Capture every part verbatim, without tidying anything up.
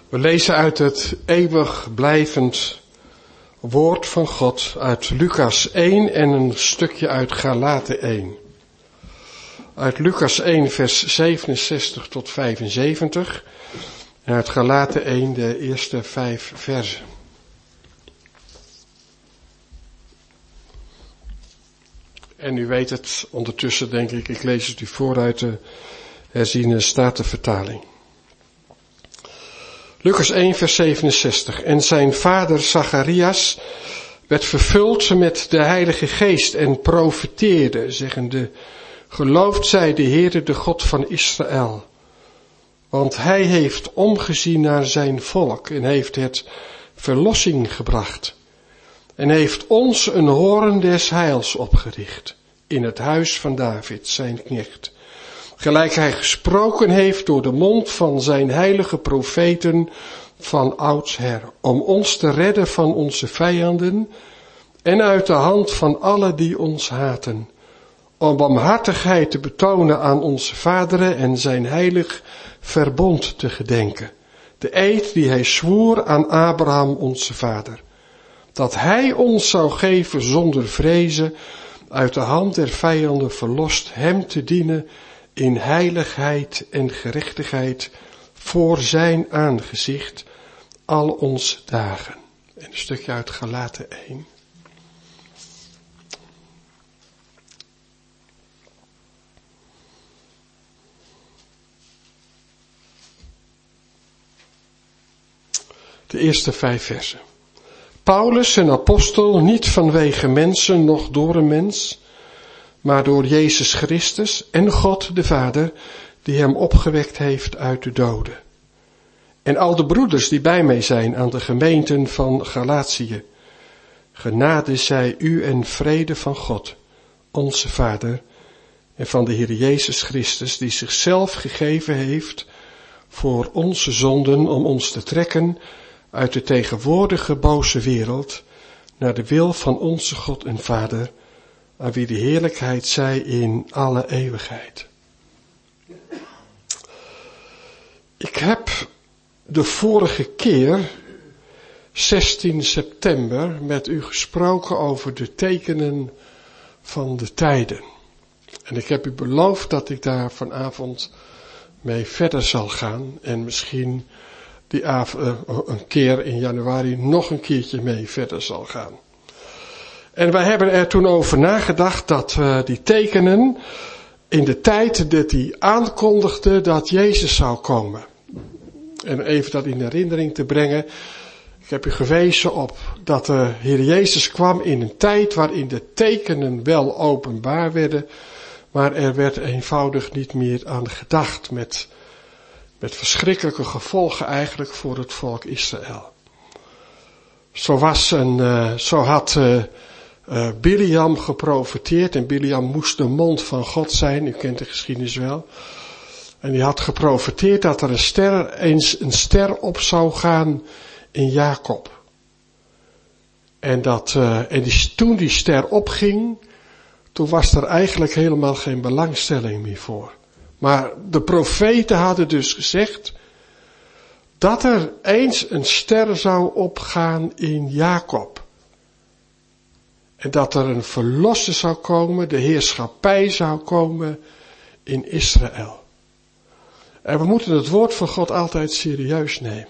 We lezen uit het eeuwig blijvend woord van God uit Lucas één en een stukje uit Galaten één. Uit Lucas één vers zevenenzestig tot vijfenzeventig en uit Galaten één de eerste vijf versen. En u weet het ondertussen, denk ik, ik lees het u voor uit de herziene statenvertaling. Lucas één vers zevenenzestig. En zijn vader Zacharias werd vervuld met de Heilige Geest en profeteerde, zeggende: Geloofd zij de Heere, de God van Israël. Want hij heeft omgezien naar zijn volk en heeft het verlossing gebracht. En heeft ons een hoorn des heils opgericht in het huis van David, zijn knecht. Gelijk hij gesproken heeft door de mond van zijn heilige profeten van oudsher, om ons te redden van onze vijanden en uit de hand van allen die ons haten, om barmhartigheid te betonen aan onze vaderen en zijn heilig verbond te gedenken, de eed die hij zwoer aan Abraham onze vader, dat hij ons zou geven zonder vrezen, uit de hand der vijanden verlost, hem te dienen in heiligheid en gerechtigheid voor zijn aangezicht al onze dagen. En een stukje uit Galaten één. De eerste vijf versen. Paulus, een apostel, niet vanwege mensen, noch door een mens, maar door Jezus Christus en God de Vader, die hem opgewekt heeft uit de doden. En al de broeders die bij mij zijn aan de gemeenten van Galatië. Genade zij u en vrede van God, onze Vader, en van de Heer Jezus Christus, die zichzelf gegeven heeft voor onze zonden, om ons te trekken uit de tegenwoordige boze wereld, naar de wil van onze God en Vader, aan wie de heerlijkheid zij in alle eeuwigheid. Ik heb de vorige keer, zestien september, met u gesproken over de tekenen van de tijden. En ik heb u beloofd dat ik daar vanavond mee verder zal gaan en misschien die avond, een keer in januari nog een keertje mee verder zal gaan. En wij hebben er toen over nagedacht dat uh, die tekenen in de tijd dat hij aankondigde dat Jezus zou komen. En even dat in herinnering te brengen. Ik heb u gewezen op dat de Heer Jezus kwam in een tijd waarin de tekenen wel openbaar werden, maar er werd eenvoudig niet meer aan gedacht, met, met verschrikkelijke gevolgen eigenlijk voor het volk Israël. Zo was een, uh, zo had uh, uh, Biliam geprofeteerd, en Biliam moest de mond van God zijn, u kent de geschiedenis wel. En die had geprofeteerd dat er een ster, eens een ster op zou gaan in Jacob. En dat, uh, en die, toen die ster opging, toen was er eigenlijk helemaal geen belangstelling meer voor. Maar de profeten hadden dus gezegd dat er eens een ster zou opgaan in Jacob. En dat er een verlosser zou komen, de heerschappij zou komen in Israël. En we moeten het woord van God altijd serieus nemen.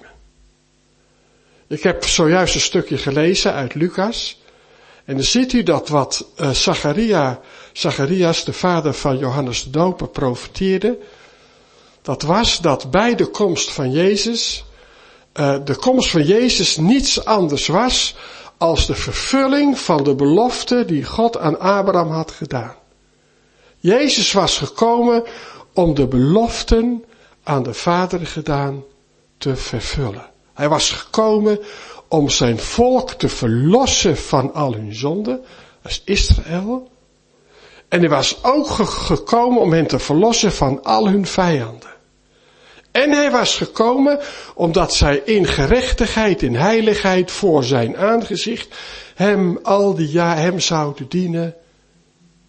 Ik heb zojuist een stukje gelezen uit Lucas. En dan ziet u dat wat uh, Zacharia, Zacharias, de vader van Johannes de Doper, profeteerde. Dat was dat bij de komst van Jezus, uh, de komst van Jezus niets anders was als de vervulling van de belofte die God aan Abraham had gedaan. Jezus was gekomen om de beloften aan de Vader gedaan te vervullen. Hij was gekomen om zijn volk te verlossen van al hun zonden, dat is Israël. En hij was ook gekomen om hen te verlossen van al hun vijanden. En hij was gekomen omdat zij in gerechtigheid, in heiligheid voor zijn aangezicht hem al die jaar hem zouden dienen.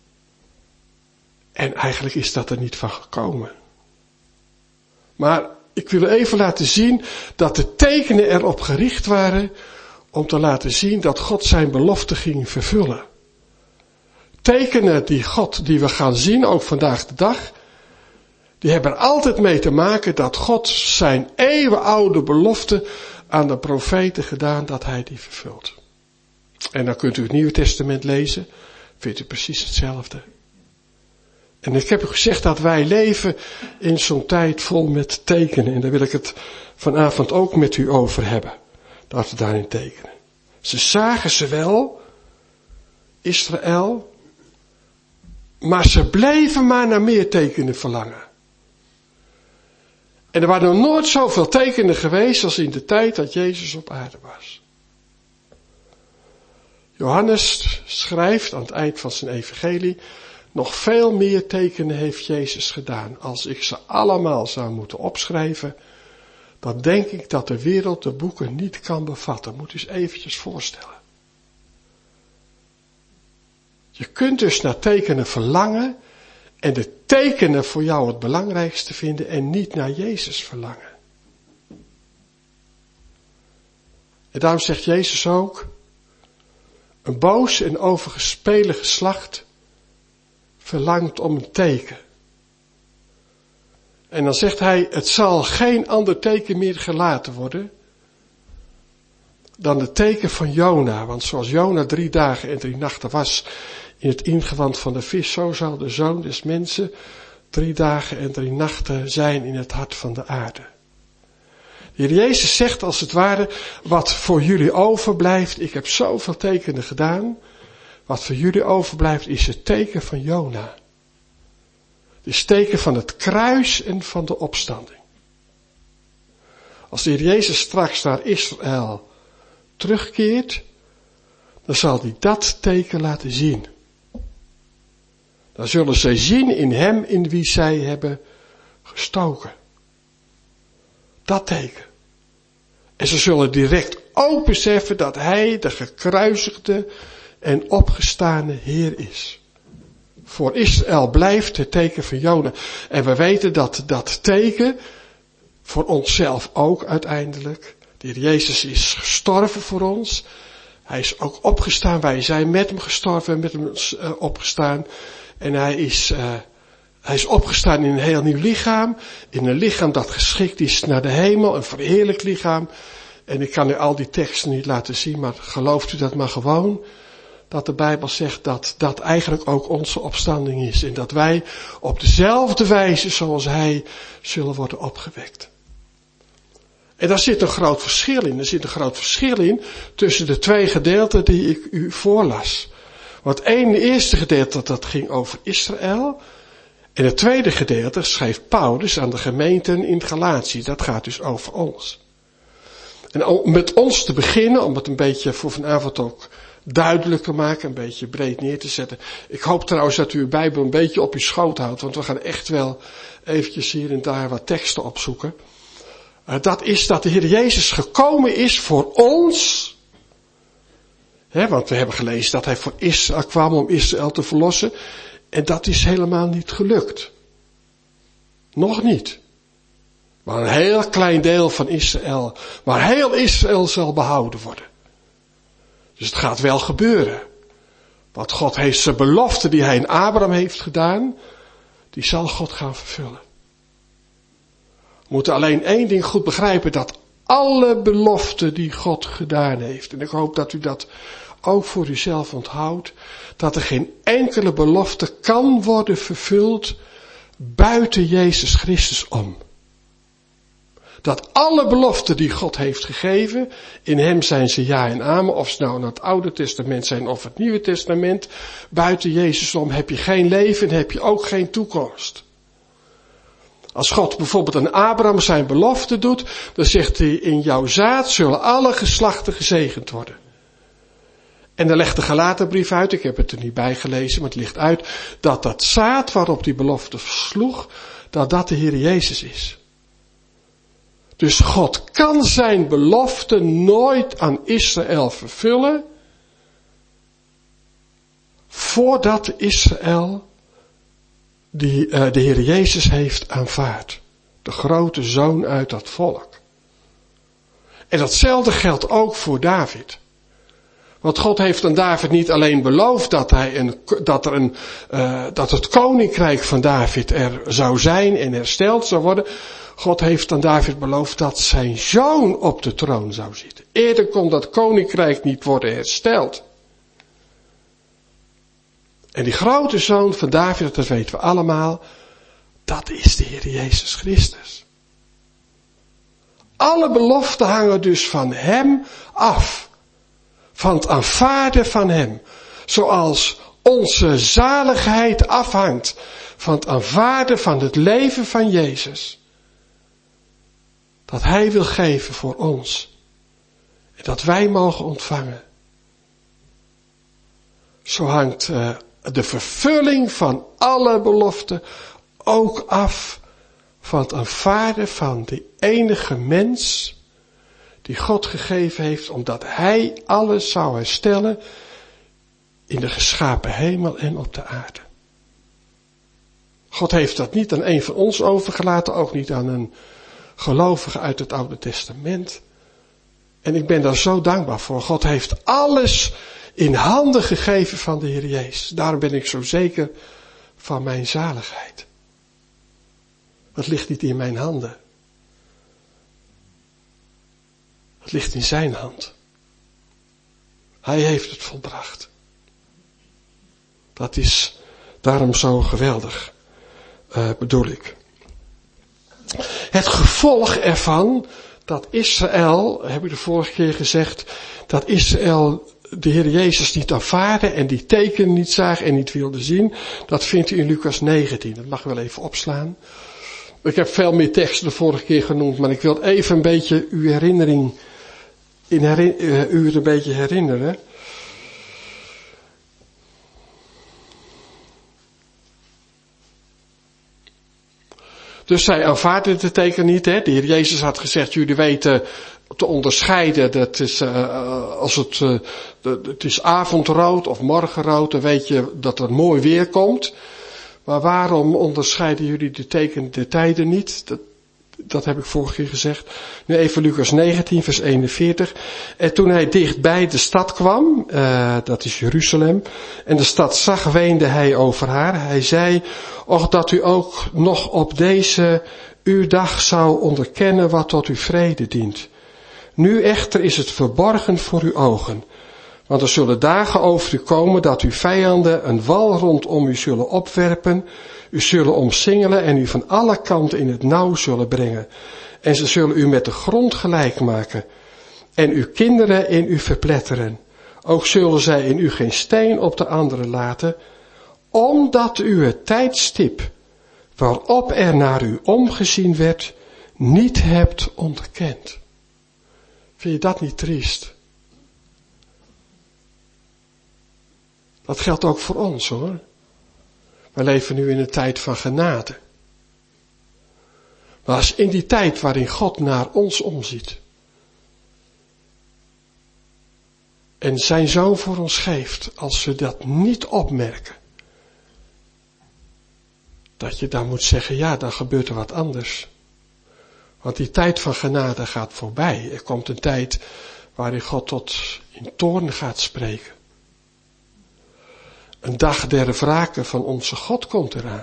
En eigenlijk is dat er niet van gekomen. Maar ik wil even laten zien dat de tekenen erop gericht waren om te laten zien dat God zijn belofte ging vervullen. Tekenen die God, die we gaan zien, ook vandaag de dag, die hebben er altijd mee te maken dat God zijn eeuwenoude belofte aan de profeten gedaan, dat hij die vervult. En dan kunt u het Nieuwe Testament lezen, vindt u precies hetzelfde. En ik heb u gezegd dat wij leven in zo'n tijd vol met tekenen. En daar wil ik het vanavond ook met u over hebben. Dat we daarin tekenen. Ze zagen ze wel, Israël, maar ze bleven maar naar meer tekenen verlangen. En er waren nog nooit zoveel tekenen geweest als in de tijd dat Jezus op aarde was. Johannes schrijft aan het eind van zijn evangelie, nog veel meer tekenen heeft Jezus gedaan. Als ik ze allemaal zou moeten opschrijven, dan denk ik dat de wereld de boeken niet kan bevatten. Moet u eens eventjes voorstellen. Je kunt dus naar tekenen verlangen en de tekenen voor jou het belangrijkste vinden en niet naar Jezus verlangen. En daarom zegt Jezus ook, een boos en overgespeelde geslacht verlangt om een teken. En dan zegt hij, het zal geen ander teken meer gelaten worden dan het teken van Jona. Want zoals Jona drie dagen en drie nachten was in het ingewand van de vis, zo zal de Zoon des Mensen drie dagen en drie nachten zijn in het hart van de aarde. De Heer Jezus zegt als het ware, wat voor jullie overblijft, ik heb zoveel tekenen gedaan, wat voor jullie overblijft is het teken van Jona. Het is het teken van het kruis en van de opstanding. Als de Heer Jezus straks naar Israël terugkeert, dan zal hij dat teken laten zien. Dan zullen zij zien in hem in wie zij hebben gestoken. Dat teken. En ze zullen direct ook beseffen dat hij de gekruisigde en opgestane Heer is. Voor Israël blijft het teken van Jona. En we weten dat dat teken voor onszelf ook uiteindelijk. De Heer Jezus is gestorven voor ons. Hij is ook opgestaan. Wij zijn met hem gestorven en met hem uh, opgestaan. En hij is, uh, hij is opgestaan in een heel nieuw lichaam. In een lichaam dat geschikt is naar de hemel. Een verheerlijkt lichaam. En ik kan u al die teksten niet laten zien, maar gelooft u dat maar gewoon. Dat de Bijbel zegt dat dat eigenlijk ook onze opstanding is. En dat wij op dezelfde wijze zoals hij zullen worden opgewekt. En daar zit een groot verschil in. Er zit een groot verschil in tussen de twee gedeelten die ik u voorlas. Want één eerste gedeelte dat ging over Israël. En het tweede gedeelte schreef Paulus aan de gemeenten in Galatië. Dat gaat dus over ons. En om met ons te beginnen, om het een beetje voor vanavond ook duidelijk te maken, een beetje breed neer te zetten. Ik hoop trouwens dat u uw Bijbel een beetje op uw schoot houdt, want we gaan echt wel eventjes hier en daar wat teksten opzoeken. Uh, dat is dat de Heer Jezus gekomen is voor ons. He, want we hebben gelezen dat hij voor Israël kwam om Israël te verlossen. En dat is helemaal niet gelukt. Nog niet. Maar een heel klein deel van Israël. Maar heel Israël zal behouden worden. Dus het gaat wel gebeuren. Want God heeft zijn belofte die hij in Abraham heeft gedaan, die zal God gaan vervullen. We moeten alleen één ding goed begrijpen, dat alle beloften die God gedaan heeft, en ik hoop dat u dat ook voor uzelf onthoudt, dat er geen enkele belofte kan worden vervuld buiten Jezus Christus om. Dat alle beloften die God heeft gegeven, in hem zijn ze ja en amen, of ze nou in het Oude Testament zijn of het Nieuwe Testament, buiten Jezus om heb je geen leven en heb je ook geen toekomst. Als God bijvoorbeeld aan Abraham zijn belofte doet, dan zegt hij, in jouw zaad zullen alle geslachten gezegend worden. En dan legt de Galaterbrief uit, ik heb het er niet bij gelezen, maar het ligt uit, dat dat zaad waarop die belofte sloeg, dat dat de Heer Jezus is. Dus God kan zijn belofte nooit aan Israël vervullen, voordat Israël die uh, de Heer Jezus heeft aanvaard. De grote zoon uit dat volk. En datzelfde geldt ook voor David. Want God heeft aan David niet alleen beloofd dat, hij een, dat, er een, uh, dat het koninkrijk van David er zou zijn en hersteld zou worden. God heeft aan David beloofd dat zijn zoon op de troon zou zitten. Eerder kon dat koninkrijk niet worden hersteld. En die grote zoon van David, dat weten we allemaal, dat is de Heer Jezus Christus. Alle beloften hangen dus van hem af. Van het aanvaarden van hem. Zoals onze zaligheid afhangt van het aanvaarden van het leven van Jezus. Dat hij wil geven voor ons. En dat wij mogen ontvangen. Zo hangt uh, de vervulling van alle beloften ook af van het aanvaarden van de enige mens die God gegeven heeft, omdat hij alles zou herstellen in de geschapen hemel en op de aarde. God heeft dat niet aan een van ons overgelaten, ook niet aan een gelovige uit het Oude Testament. En ik ben daar zo dankbaar voor. God heeft alles in handen gegeven van de Heer Jezus. Daarom ben ik zo zeker van mijn zaligheid. Het ligt niet in mijn handen. Het ligt in zijn hand. Hij heeft het volbracht. Dat is daarom zo geweldig, uh, bedoel ik. Het gevolg ervan, dat Israël, heb ik de vorige keer gezegd, dat Israël de Heer Jezus niet aanvaarde en die tekenen niet zagen en niet wilde zien, dat vindt u in Lucas negentien. Dat mag u wel even opslaan. Ik heb veel meer teksten de vorige keer genoemd, maar ik wil even een beetje uw herinnering, in herin, uh, u het een beetje herinneren. Dus zij aanvaarden de teken niet, hè. De Heer Jezus had gezegd, jullie weten te onderscheiden, dat is, uh, als het, uh, het is avondrood of morgenrood, dan weet je dat er mooi weer komt. Maar waarom onderscheiden jullie de tekenen, de tijden niet? Dat, dat heb ik vorige keer gezegd. Nu even Lucas negentien, vers eenenveertig. En toen hij dichtbij de stad kwam, uh, dat is Jeruzalem, en de stad zag, weende hij over haar. Hij zei, och dat u ook nog op deze uw dag zou onderkennen wat tot uw vrede dient. Nu echter is het verborgen voor uw ogen. Want er zullen dagen over u komen dat uw vijanden een wal rondom u zullen opwerpen, u zullen omsingelen en u van alle kanten in het nauw zullen brengen. En ze zullen u met de grond gelijk maken en uw kinderen in u verpletteren. Ook zullen zij in u geen steen op de andere laten, omdat u het tijdstip waarop er naar u omgezien werd, niet hebt onderkend. Vind je dat niet triest? Dat geldt ook voor ons, hoor. We leven nu in een tijd van genade. Maar als in die tijd waarin God naar ons omziet en zijn zoon voor ons geeft, als we dat niet opmerken, dat je dan moet zeggen, ja, dan gebeurt er wat anders. Want die tijd van genade gaat voorbij. Er komt een tijd waarin God tot in toorn gaat spreken. Een dag der wrake van onze God komt eraan.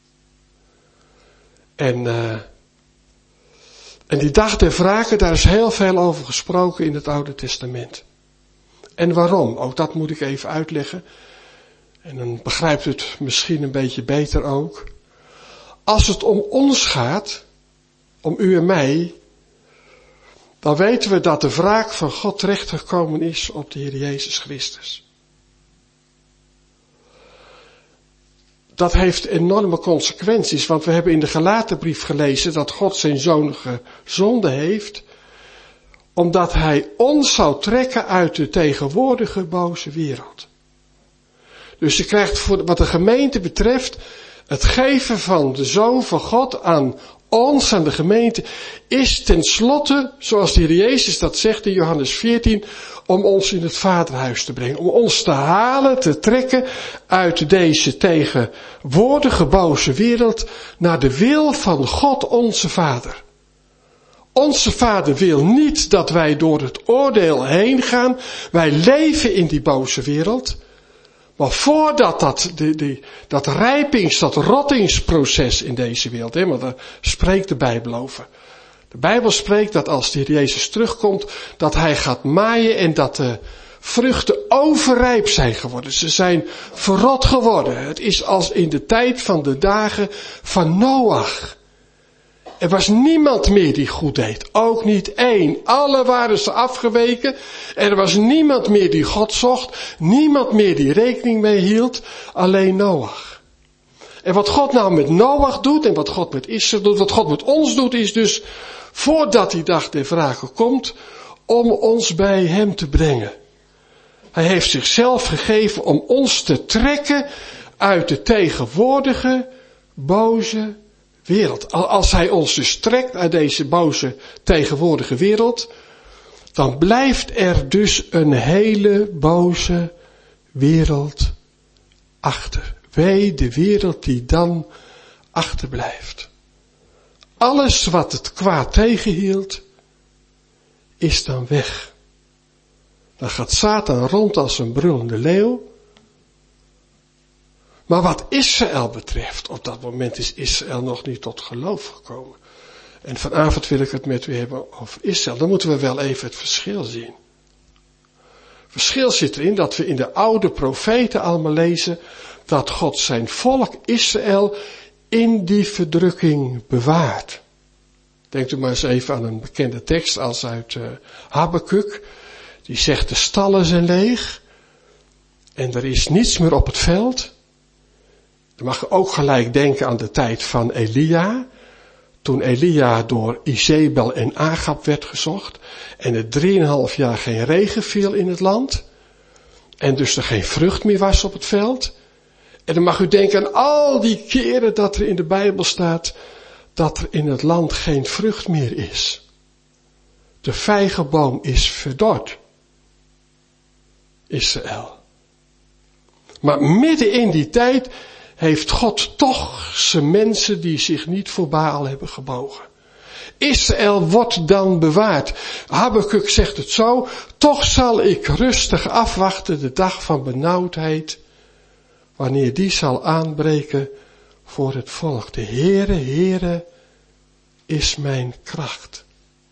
En, uh, en die dag der wrake, daar is heel veel over gesproken in het Oude Testament. En waarom? Ook dat moet ik even uitleggen. En dan begrijpt u het misschien een beetje beter ook. Als het om ons gaat, om u en mij, dan weten we dat de wraak van God terechtgekomen is op de Heer Jezus Christus. Dat heeft enorme consequenties, want we hebben in de Galatenbrief gelezen dat God zijn zoon gezonden heeft, omdat hij ons zou trekken uit de tegenwoordige boze wereld. Dus je krijgt voor wat de gemeente betreft het geven van de Zoon van God aan ons, aan de gemeente, is tenslotte, zoals de Heer Jezus dat zegt in Johannes veertien, om ons in het Vaderhuis te brengen. Om ons te halen, te trekken uit deze tegenwoordige boze wereld naar de wil van God onze Vader. Onze Vader wil niet dat wij door het oordeel heen gaan. Wij leven in die boze wereld. Maar voordat dat, die, die, dat rijpings, dat rottingsproces in deze wereld, hè, want daar spreekt de Bijbel over. De Bijbel spreekt dat als de Heer Jezus terugkomt, dat hij gaat maaien en dat de vruchten overrijp zijn geworden. Ze zijn verrot geworden. Het is als in de tijd van de dagen van Noach. Er was niemand meer die goed deed. Ook niet één. Alle waren ze afgeweken. Er was niemand meer die God zocht. Niemand meer die rekening mee hield. Alleen Noach. En wat God nou met Noach doet en wat God met Israël doet, wat God met ons doet, is dus voordat die dag der wrake komt, om ons bij hem te brengen. Hij heeft zichzelf gegeven om ons te trekken uit de tegenwoordige boze wereld. Als hij ons dus trekt uit deze boze tegenwoordige wereld, dan blijft er dus een hele boze wereld achter. Wee de wereld die dan achterblijft. Alles wat het kwaad tegenhield, is dan weg. Dan gaat Satan rond als een brullende leeuw. Maar wat Israël betreft, op dat moment is Israël nog niet tot geloof gekomen. En vanavond wil ik het met u hebben over Israël. Dan moeten we wel even het verschil zien. Het verschil zit erin dat we in de oude profeten allemaal lezen dat God zijn volk Israël in die verdrukking bewaart. Denkt u maar eens even aan een bekende tekst als uit uh, Habakuk. Die zegt de stallen zijn leeg en er is niets meer op het veld. Dan mag je ook gelijk denken aan de tijd van Elia. Toen Elia door Izebel en Agab werd gezocht. En er drieënhalf jaar geen regen viel in het land. En dus er geen vrucht meer was op het veld. En dan mag u denken aan al die keren dat er in de Bijbel staat dat er in het land geen vrucht meer is. De vijgenboom is verdord. Israël. Maar midden in die tijd heeft God toch zijn mensen die zich niet voor Baal hebben gebogen. Israël wordt dan bewaard. Habakuk zegt het zo, toch zal ik rustig afwachten de dag van benauwdheid, wanneer die zal aanbreken voor het volk. De Heere, Heere is mijn kracht.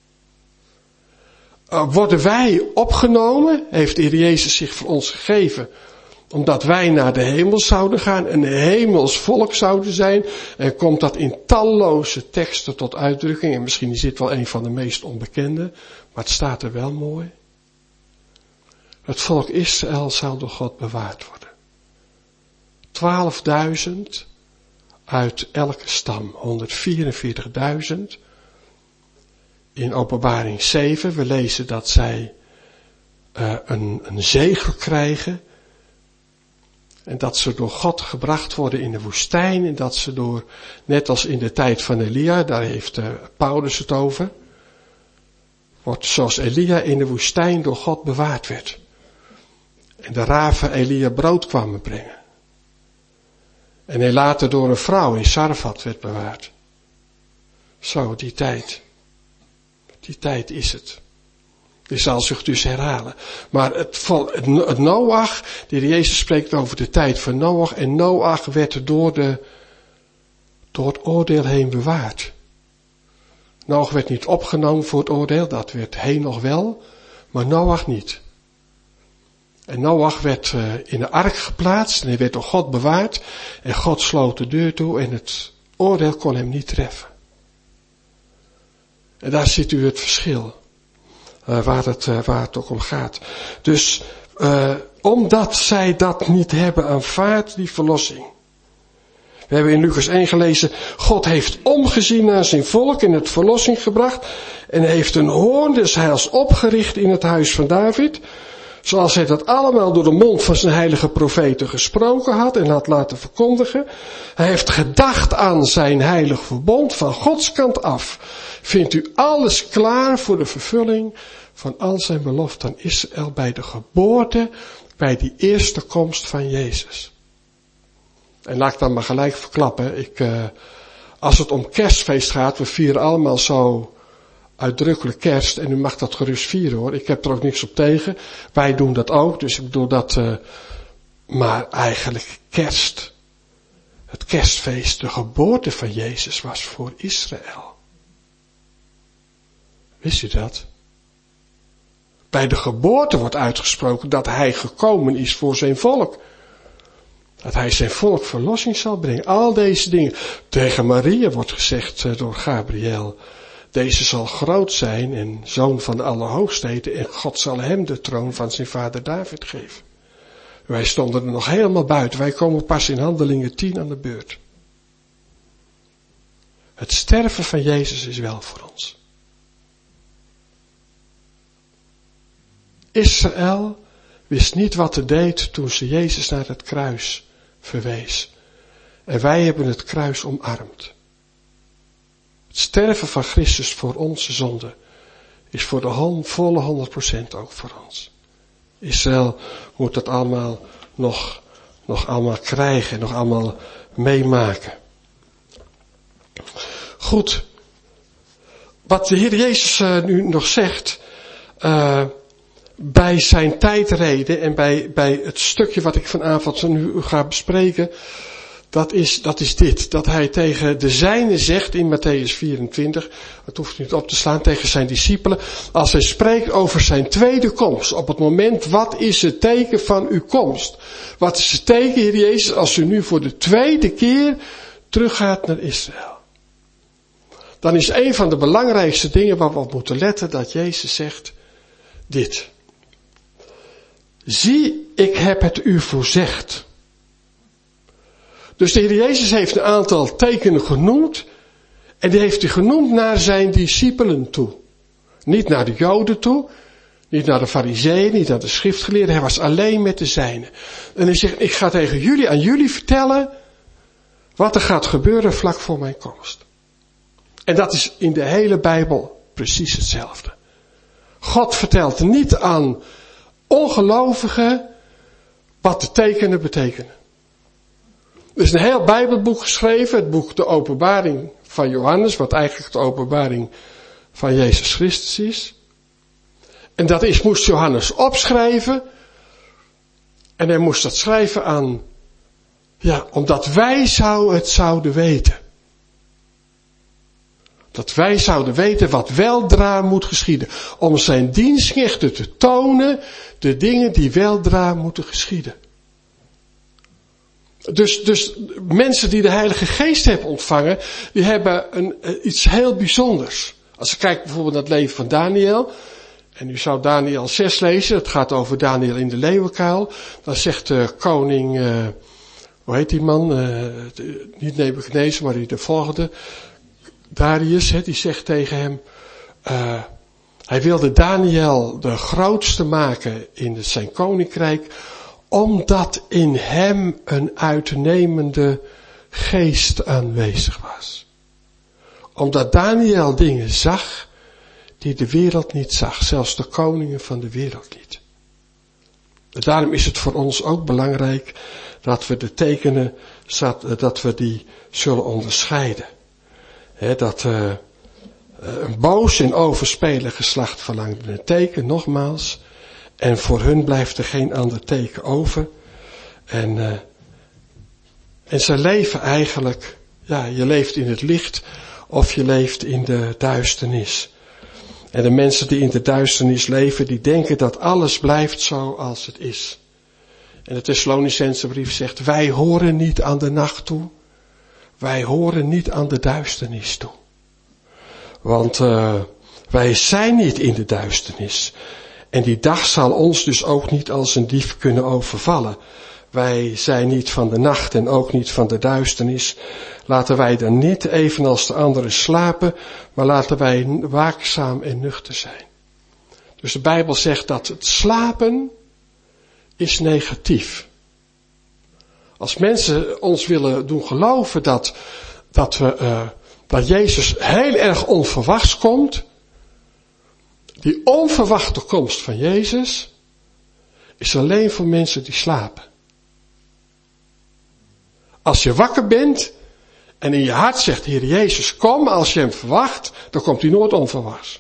Worden wij opgenomen, heeft de Heer Jezus zich voor ons gegeven, omdat wij naar de hemel zouden gaan, een hemels volk zouden zijn. En komt dat in talloze teksten tot uitdrukking. En misschien is dit wel een van de meest onbekende, maar het staat er wel mooi. Het volk Israël zal door God bewaard worden. twaalfduizend uit elke stam, honderdvierenveertigduizend. In Openbaring zeven, we lezen dat zij uh, een, een zegel krijgen. En dat ze door God gebracht worden in de woestijn. En dat ze door, net als in de tijd van Elia, daar heeft uh, Paulus het over. Wordt zoals Elia in de woestijn door God bewaard werd. En de raven Elia brood kwamen brengen. En hij later door een vrouw in Sarfat werd bewaard. Zo, die tijd. Die tijd is het. Die zal zich dus herhalen. Maar het, het, het Noach, de Heer Jezus spreekt over de tijd van Noach. En Noach werd door, de, door het oordeel heen bewaard. Noach werd niet opgenomen voor het oordeel. Dat werd Henoch wel. Maar Noach niet. En Noach werd uh, in de ark geplaatst. En hij werd door God bewaard. En God sloot de deur toe. En het oordeel kon hem niet treffen. En daar ziet u het verschil. Uh, waar, het, uh, waar het ook om gaat. Dus uh, omdat zij dat niet hebben aanvaard, die verlossing. We hebben in Lucas één gelezen, God heeft omgezien naar zijn volk en het verlossing gebracht. En heeft een hoorn des heils opgericht in het huis van David. Zoals hij dat allemaal door de mond van zijn heilige profeten gesproken had en had laten verkondigen. Hij heeft gedacht aan zijn heilig verbond van Gods kant af. Vindt u alles klaar voor de vervulling van al zijn beloften aan Israël bij de geboorte, bij die eerste komst van Jezus. En laat ik dan maar gelijk verklappen. Ik, uh, als het om kerstfeest gaat, we vieren allemaal zo uitdrukkelijk kerst. En u mag dat gerust vieren hoor. Ik heb er ook niks op tegen. Wij doen dat ook. Dus ik bedoel dat, uh, maar eigenlijk kerst. Het kerstfeest, de geboorte van Jezus was voor Israël. Wist u dat? Bij de geboorte wordt uitgesproken dat hij gekomen is voor zijn volk. Dat hij zijn volk verlossing zal brengen. Al deze dingen. Tegen Maria wordt gezegd door Gabriel. Deze zal groot zijn en zoon van de Allerhoogste heten. En God zal hem de troon van zijn vader David geven. Wij stonden er nog helemaal buiten. Wij komen pas in Handelingen tien aan de beurt. Het sterven van Jezus is wel voor ons. Israël wist niet wat het deed toen ze Jezus naar het kruis verwees. En wij hebben het kruis omarmd. Het sterven van Christus voor onze zonde is voor de volle honderd procent ook voor ons. Israël moet dat allemaal nog, nog allemaal krijgen, nog allemaal meemaken. Goed. Wat de Heer Jezus uh, nu nog zegt, uh, bij zijn tijdreden en bij, bij het stukje wat ik vanavond nu ga bespreken, dat is, dat is dit. Dat hij tegen de zijnen zegt in Matthäus vierentwintig, dat hoeft u niet op te slaan, tegen zijn discipelen, als hij spreekt over zijn tweede komst. Op het moment, wat is het teken van uw komst? Wat is het teken, Heer Jezus, als u nu voor de tweede keer teruggaat naar Israël? Dan is een van de belangrijkste dingen waar we op moeten letten, dat Jezus zegt dit. Zie, ik heb het u voorzegd. Dus de Heer Jezus heeft een aantal tekenen genoemd. En die heeft hij genoemd naar zijn discipelen toe. Niet naar de Joden toe. Niet naar de Farizeeën, niet naar de schriftgeleerden. Hij was alleen met de zijnen. En hij zegt, ik ga tegen jullie, aan jullie vertellen wat er gaat gebeuren vlak voor mijn komst. En dat is in de hele Bijbel precies hetzelfde. God vertelt niet aan ongelovigen wat de tekenen betekenen. Er is een heel Bijbelboek geschreven, het boek De Openbaring van Johannes, wat eigenlijk de openbaring van Jezus Christus is. En dat is, moest Johannes opschrijven. En hij moest dat schrijven aan, ja, omdat wij zou het zouden weten. Dat wij zouden weten wat weldra moet geschieden. Om zijn dienstknechten te tonen de dingen die weldra moeten geschieden. Dus, dus mensen die de Heilige Geest hebben ontvangen, die hebben een, iets heel bijzonders. Als je kijkt bijvoorbeeld naar het leven van Daniel. En u zou Daniel zes lezen, het gaat over Daniel in de leeuwenkuil. Dan zegt de koning, uh, hoe heet die man? Uh, niet Nebuchadnezzar, maar die de volgende. Darius, he, die zegt tegen hem, uh, hij wilde Daniel de grootste maken in het, zijn koninkrijk, omdat in hem een uitnemende geest aanwezig was. Omdat Daniel dingen zag die de wereld niet zag, zelfs de koningen van de wereld niet. En daarom is het voor ons ook belangrijk dat we de tekenen, dat we die zullen onderscheiden. He, dat uh, een boos en overspelig geslacht verlangde een teken, nogmaals. En voor hun blijft er geen ander teken over. En, uh, en ze leven eigenlijk, ja, je leeft in het licht of je leeft in de duisternis. En de mensen die in de duisternis leven, die denken dat alles blijft zoals het is. En de Thessalonicense brief zegt, wij horen niet aan de nacht toe. Wij horen niet aan de duisternis toe. Want uh, wij zijn niet in de duisternis. En die dag zal ons dus ook niet als een dief kunnen overvallen. Wij zijn niet van de nacht en ook niet van de duisternis. Laten wij dan niet evenals de anderen slapen, maar laten wij waakzaam en nuchter zijn. Dus de Bijbel zegt dat het slapen is negatief. Als mensen ons willen doen geloven dat, dat, we, uh, dat Jezus heel erg onverwachts komt, die onverwachte komst van Jezus is alleen voor mensen die slapen. Als je wakker bent en in je hart zegt, Heer Jezus, kom, als je hem verwacht, dan komt hij nooit onverwachts.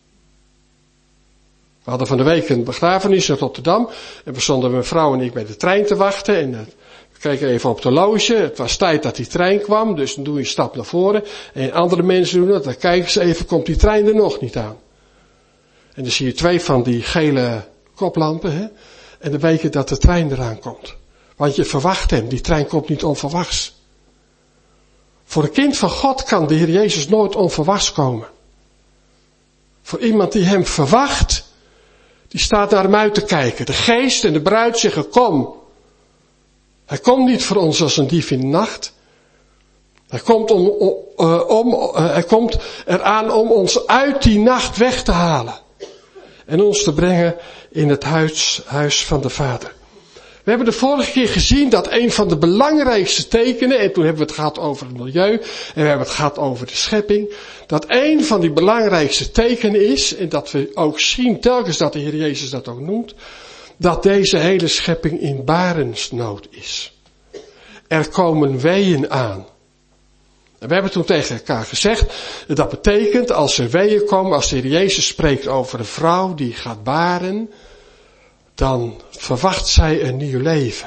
We hadden van de week een begrafenis in Rotterdam en we stonden mijn vrouw en ik bij de trein te wachten en we keken even op de horloge. Het was tijd dat die trein kwam, dus dan doe je een stap naar voren en andere mensen doen dat, dan kijken ze even, komt die trein er nog niet aan. En dan zie je twee van die gele koplampen, hè, en dan weet je dat de trein eraan komt. Want je verwacht hem, die trein komt niet onverwachts. Voor een kind van God kan de Heer Jezus nooit onverwachts komen. Voor iemand die hem verwacht, die staat naar hem uit te kijken. De geest en de bruid zeggen, kom. Hij komt niet voor ons als een dief in de nacht. Hij komt, om, uh, om, uh, hij komt eraan om ons uit die nacht weg te halen. En ons te brengen in het huis, huis van de Vader. We hebben de vorige keer gezien dat een van de belangrijkste tekenen, en toen hebben we het gehad over het milieu, en we hebben het gehad over de schepping, dat een van die belangrijkste tekenen is, en dat we ook zien telkens dat de Heer Jezus dat ook noemt, dat deze hele schepping in barensnood is. Er komen weeën aan. En we hebben toen tegen elkaar gezegd, dat betekent als er weeën komen, als de Heer Jezus spreekt over een vrouw die gaat baren, dan verwacht zij een nieuw leven.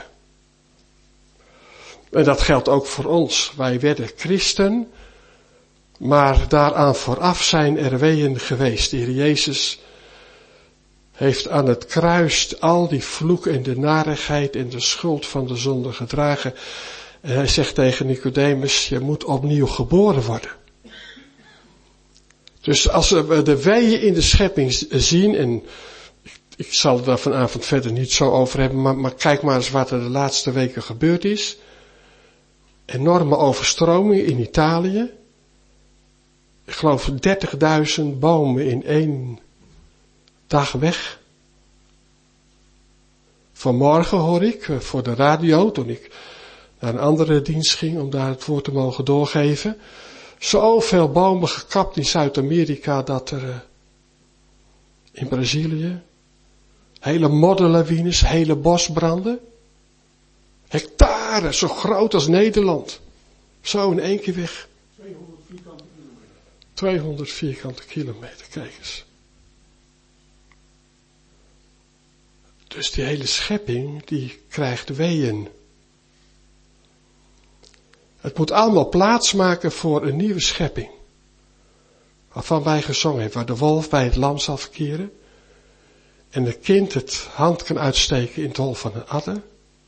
En dat geldt ook voor ons. Wij werden christen, maar daaraan vooraf zijn er weeën geweest. De Heer Jezus heeft aan het kruis al die vloek en de narigheid en de schuld van de zonde gedragen. En hij zegt tegen Nicodemus, je moet opnieuw geboren worden. Dus als we de weeën in de schepping zien, en ik zal het daar vanavond verder niet zo over hebben, maar, maar kijk maar eens wat er de laatste weken gebeurd is. Enorme overstromingen in Italië. Ik geloof dertigduizend bomen in één dag weg. Vanmorgen hoor ik voor de radio, toen ik naar een andere dienst ging om daar het woord te mogen doorgeven, zoveel bomen gekapt in Zuid-Amerika dat er uh, in Brazilië hele modderlawines, hele bosbranden. Hectare, zo groot als Nederland. Zo in één keer weg. tweehonderd vierkante kilometer. tweehonderd vierkante kilometer, kijk eens. Dus die hele schepping, die krijgt weeën. Het moet allemaal plaatsmaken voor een nieuwe schepping. Waarvan wij gezongen hebben, waar de wolf bij het lam zal verkeren. En het kind het hand kan uitsteken in het hol van een adder.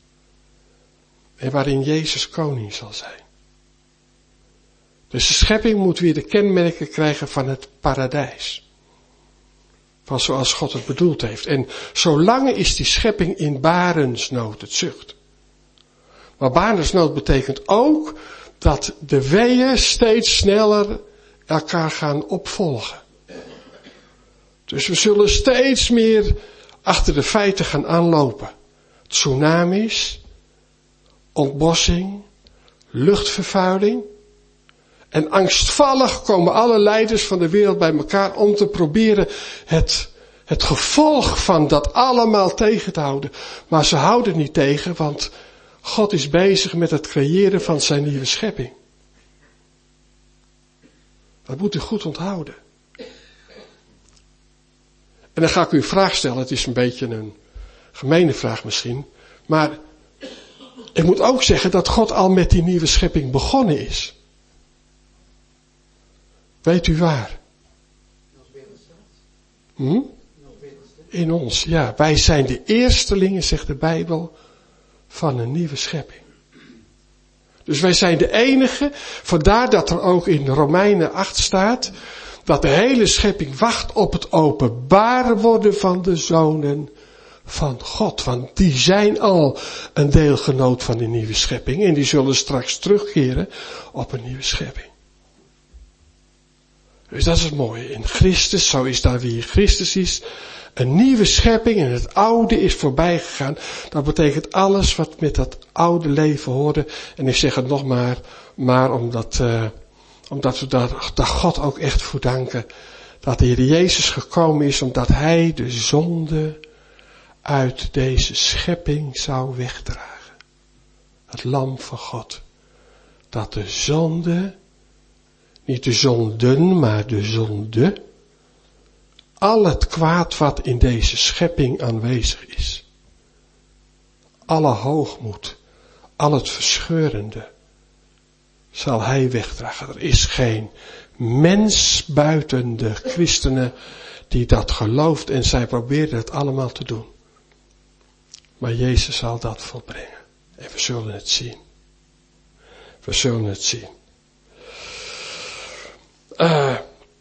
En waarin Jezus koning zal zijn. Dus de schepping moet weer de kenmerken krijgen van het paradijs. Van zoals God het bedoeld heeft. En zolang is die schepping in barensnood, het zucht. Maar barensnood betekent ook dat de weeën steeds sneller elkaar gaan opvolgen. Dus we zullen steeds meer achter de feiten gaan aanlopen. Tsunamis, ontbossing, luchtvervuiling. En angstvallig komen alle leiders van de wereld bij elkaar om te proberen het, het gevolg van dat allemaal tegen te houden. Maar ze houden niet tegen, want God is bezig met het creëren van zijn nieuwe schepping. Dat moet u goed onthouden. En dan ga ik u een vraag stellen. Het is een beetje een gemene vraag misschien. Maar ik moet ook zeggen dat God al met die nieuwe schepping begonnen is. Weet u waar? Hm? In ons, ja. Wij zijn de eerstelingen, zegt de Bijbel, van een nieuwe schepping. Dus wij zijn de enige, vandaar dat er ook in Romeinen acht staat, dat de hele schepping wacht op het openbaar worden van de zonen van God. Want die zijn al een deelgenoot van die nieuwe schepping en die zullen straks terugkeren op een nieuwe schepping. Dus dat is het mooie. In Christus, zo is daar wie Christus is, Een nieuwe schepping en het oude is voorbij gegaan. Dat betekent alles wat met dat oude leven hoorde. En ik zeg het nog maar, maar omdat, uh, omdat we daar, daar God ook echt voor danken. Dat de Heer Jezus gekomen is omdat Hij de zonde uit deze schepping zou wegdragen. Het lam van God. Dat de zonde, niet de zonden, maar de zonde, al het kwaad wat in deze schepping aanwezig is. Alle hoogmoed, al het verscheurende, zal Hij wegdragen. Er is geen mens buiten de christenen die dat gelooft en zij proberen het allemaal te doen. Maar Jezus zal dat volbrengen. En we zullen het zien. We zullen het zien. Uh,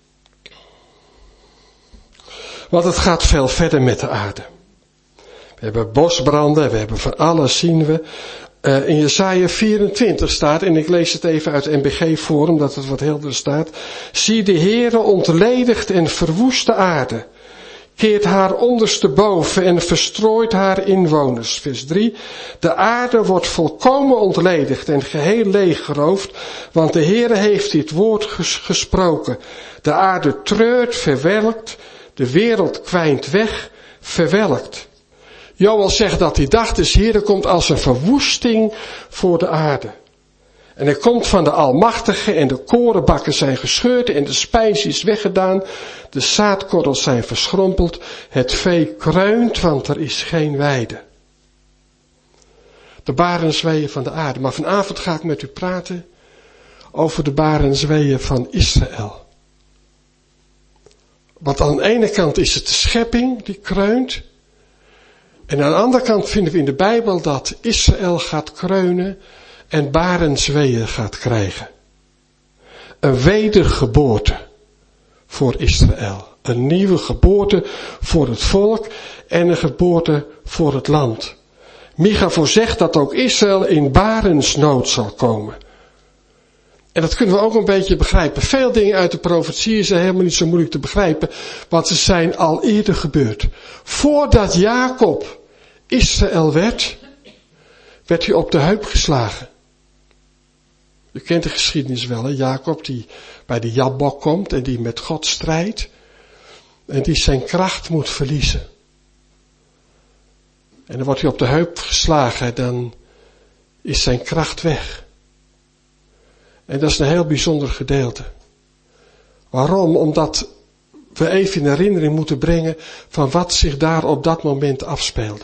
want het gaat veel verder met de aarde. We hebben bosbranden, we hebben van alles zien we. Uh, in Jesaja vierentwintig staat, en ik lees het even uit N B G voor, omdat het wat helder staat. Zie, de Heere ontledigt en verwoest de aarde. Keert haar ondersteboven en verstrooit haar inwoners. Vers drie. De aarde wordt volkomen ontledigd en geheel leeggeroofd, want de Heere heeft dit woord ges- gesproken. De aarde treurt, verwelkt, de wereld kwijnt weg, verwelkt. Joël zegt dat die dag des Heeren komt als een verwoesting voor de aarde. En hij komt van de Almachtige en de korenbakken zijn gescheurd en de spijs is weggedaan. De zaadkorrels zijn verschrompeld. Het vee kreunt, want er is geen weide. De barensweeën van de aarde. Maar vanavond ga ik met u praten over de barensweeën van Israël. Want aan de ene kant is het de schepping die kreunt. En aan de andere kant vinden we in de Bijbel dat Israël gaat kreunen en barensweeën gaat krijgen. Een wedergeboorte voor Israël. Een nieuwe geboorte voor het volk en een geboorte voor het land. Micha voorzegt dat ook Israël in barensnood zal komen. En dat kunnen we ook een beetje begrijpen. Veel dingen uit de profetieën zijn helemaal niet zo moeilijk te begrijpen, want ze zijn al eerder gebeurd. Voordat Jacob Israël werd, werd hij op de heup geslagen. U kent de geschiedenis wel, hè? Jacob die bij de Jabbok komt en die met God strijdt en die zijn kracht moet verliezen. En dan wordt hij op de heup geslagen, dan is zijn kracht weg. En dat is een heel bijzonder gedeelte. Waarom? Omdat we even in herinnering moeten brengen van wat zich daar op dat moment afspeelde.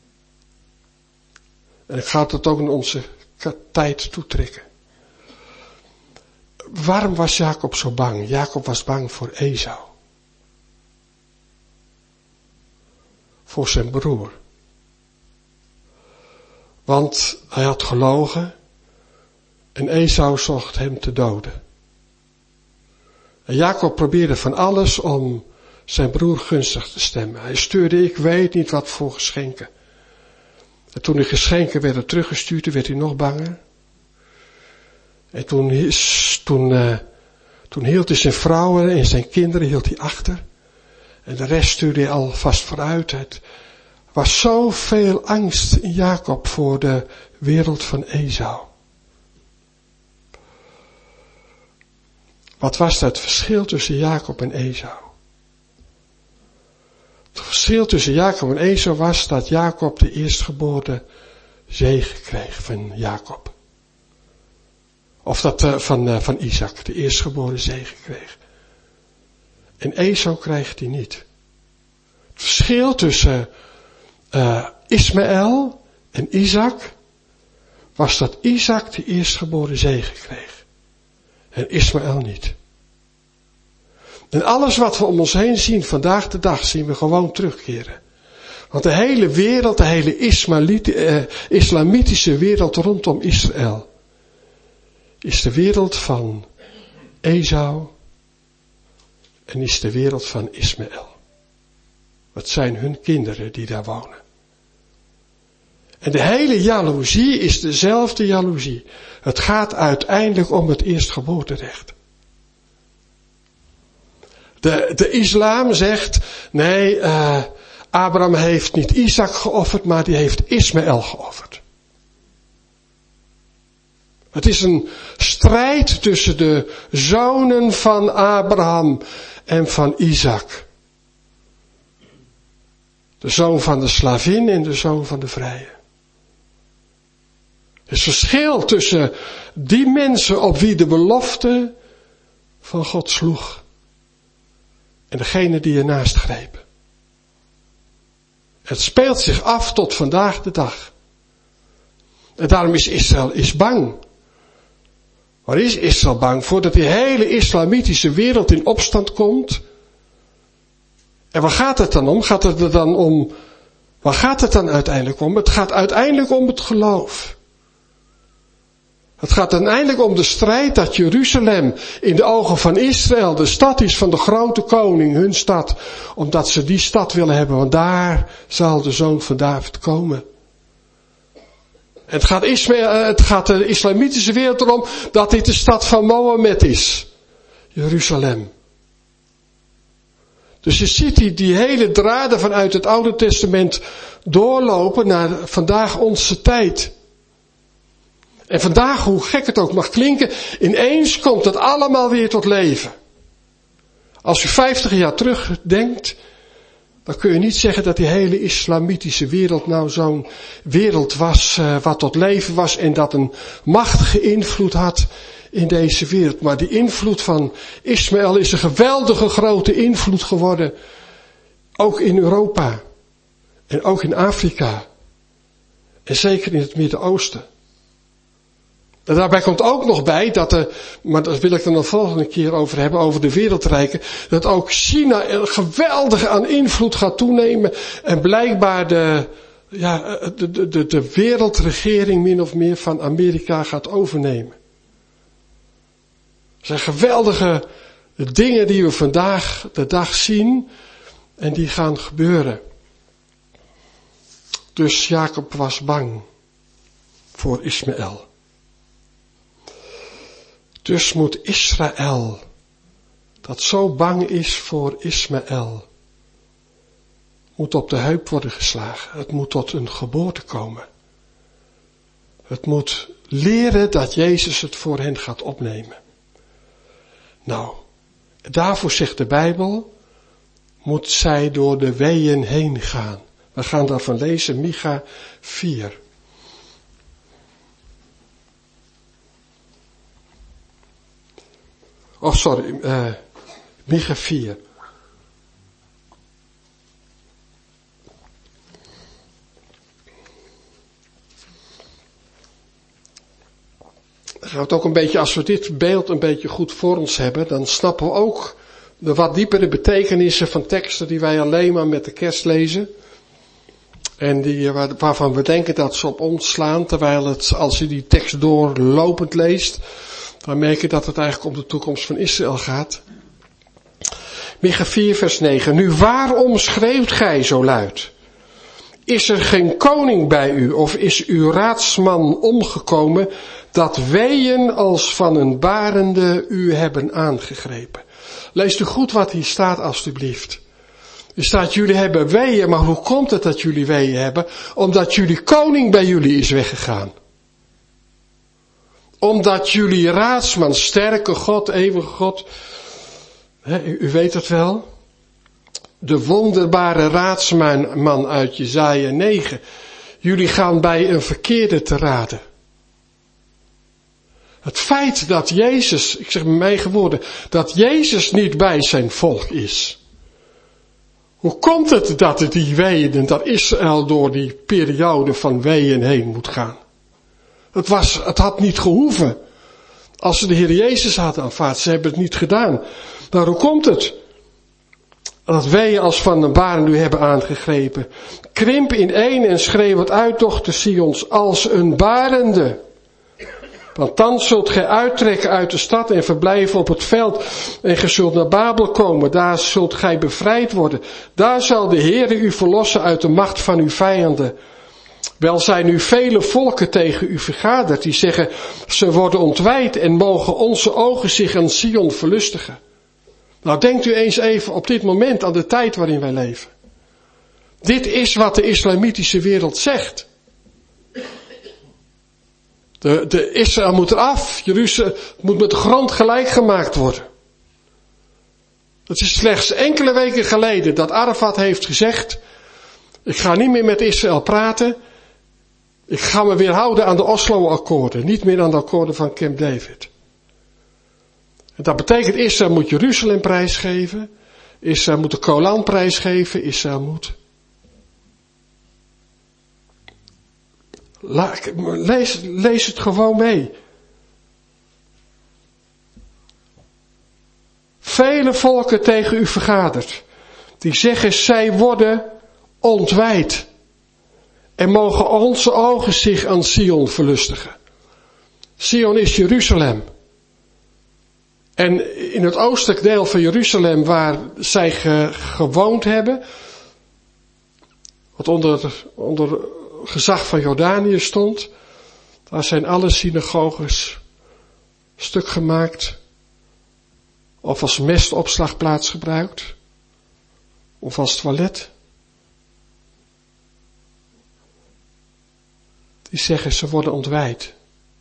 En ik ga het ook in onze tijd toetrekken. Waarom was Jacob zo bang? Jacob was bang voor Esau. Voor zijn broer. Want hij had gelogen en Esau zocht hem te doden. En Jacob probeerde van alles om zijn broer gunstig te stemmen. Hij stuurde ik weet niet wat voor geschenken. En toen de geschenken werden teruggestuurd, werd hij nog banger. En toen, toen, uh, toen hield hij zijn vrouwen en zijn kinderen hield hij achter. En de rest stuurde hij alvast vooruit. Het was zoveel angst in Jacob voor de wereld van Esau. Wat was dat verschil tussen Jacob en Esau? Het verschil tussen Jacob en Esau was dat Jacob de eerstgeboren zegen kreeg van Jacob. Of dat uh, van, uh, van Isaac, de eerstgeboren zegen kreeg. En Esau kreeg die niet. Het verschil tussen uh, Ismaël en Isaac was dat Isaac de eerstgeboren zegen kreeg. En Ismaël niet. En alles wat we om ons heen zien vandaag de dag zien we gewoon terugkeren. Want de hele wereld, de hele uh, islamitische wereld rondom Israël is de wereld van Esau en is de wereld van Ismaël. Het zijn hun kinderen die daar wonen. En de hele jaloezie is dezelfde jaloezie. Het gaat uiteindelijk om het eerstgeboorterecht. De, de islam zegt, nee, uh, Abraham heeft niet Isaac geofferd, maar die heeft Ismaël geofferd. Het is een strijd tussen de zonen van Abraham en van Isaac. De zoon van de slavin en de zoon van de vrije. Er is verschil tussen die mensen op wie de belofte van God sloeg en degene die ernaast greep. Het speelt zich af tot vandaag de dag. En daarom is Israël is bang. Waar is Israël bang voor? Dat die hele islamitische wereld in opstand komt. En waar gaat het dan om? Gaat het er dan om? Waar gaat het dan uiteindelijk om? Het gaat uiteindelijk om het geloof. Het gaat uiteindelijk om de strijd dat Jeruzalem in de ogen van Israël de stad is van de grote koning, hun stad. Omdat ze die stad willen hebben, want daar zal de zoon van David komen. En het gaat, Ismaël, het gaat de islamitische wereld erom dat dit de stad van Mohammed is. Jeruzalem. Dus je ziet die, die hele draden vanuit het Oude Testament doorlopen naar vandaag onze tijd. En vandaag, hoe gek het ook mag klinken, ineens komt het allemaal weer tot leven. Als u vijftig jaar terugdenkt, dan kun je niet zeggen dat die hele islamitische wereld nou zo'n wereld was uh, wat tot leven was en dat een machtige invloed had in deze wereld. Maar die invloed van Ismaël is een geweldige grote invloed geworden. Ook in Europa. En ook in Afrika. En zeker in het Midden-Oosten. En daarbij komt ook nog bij dat er, maar dat wil ik dan de volgende keer over hebben, over de wereldrijken, dat ook China een geweldige aan invloed gaat toenemen en blijkbaar de, ja, de, de, de, de wereldregering min of meer van Amerika gaat overnemen. Er zijn geweldige dingen die we vandaag de dag zien en die gaan gebeuren. Dus Jacob was bang voor Ismaël. Dus moet Israël, dat zo bang is voor Ismaël, moet op de heup worden geslagen. Het moet tot een geboorte komen. Het moet leren dat Jezus het voor hen gaat opnemen. Nou, daarvoor zegt de Bijbel, moet zij door de weeën heen gaan. We gaan daarvan lezen, Micha vier. Oh, sorry, uh, Micha vier. Dan gaan we het ook een beetje, als we dit beeld een beetje goed voor ons hebben, dan snappen we ook de wat diepere betekenissen van teksten die wij alleen maar met de kerst lezen. En die, waarvan we denken dat ze op ons slaan, terwijl het, als je die tekst doorlopend leest, dan merk je dat het eigenlijk om de toekomst van Israël gaat. Micha vier vers negen. Nu waarom schreeuwt gij zo luid? Is er geen koning bij u of is uw raadsman omgekomen dat weeën als van een barende u hebben aangegrepen? Leest u goed wat hier staat alstublieft. Er staat jullie hebben weeën, maar hoe komt het dat jullie weeën hebben? Omdat jullie koning bij jullie is weggegaan. Omdat jullie raadsman, sterke God, eeuwige God, hè, u, u weet het wel, de wonderbare raadsman uit Jesaja negen, jullie gaan bij een verkeerde te raden. Het feit dat Jezus, ik zeg met mijn eigen woorden, dat Jezus niet bij zijn volk is. Hoe komt het dat het die weeën, dat Israël door die periode van weeën heen moet gaan? Het was, het had niet gehoeven. Als ze de Heer Jezus hadden aanvaard, ze hebben het niet gedaan. Maar hoe komt het? Dat weeën als van een baren u hebben aangegrepen. Krimp in één en schreeuw het uit, dochter Sions, als een barende. Want dan zult gij uittrekken uit de stad en verblijven op het veld. En gij zult naar Babel komen, daar zult gij bevrijd worden. Daar zal de Heere u verlossen uit de macht van uw vijanden. Wel zijn nu vele volken tegen u vergaderd, die zeggen, ze worden ontwijd en mogen onze ogen zich aan Sion verlustigen. Nou, denkt u eens even op dit moment aan de tijd waarin wij leven. Dit is wat de islamitische wereld zegt. De, de Israël moet eraf. Jeruzalem moet met de grond gelijk gemaakt worden. Het is slechts enkele weken geleden dat Arafat heeft gezegd, ik ga niet meer met Israël praten. Ik ga me weer houden aan de Oslo-akkoorden. Niet meer aan de akkoorden van Camp David. En dat betekent, Israël moet Jeruzalem prijsgeven. Israël moet de Golan prijsgeven. Israël moet... La, lees, lees het gewoon mee. Vele volken tegen u vergaderd. Die zeggen, zij worden ontwijd. En mogen onze ogen zich aan Sion verlustigen. Sion is Jeruzalem. En in het oostelijk deel van Jeruzalem waar zij ge, gewoond hebben, wat onder, onder gezag van Jordanië stond, daar zijn alle synagoges stuk gemaakt, of als mestopslagplaats gebruikt, of als toilet. Die zeggen, ze worden ontwijd.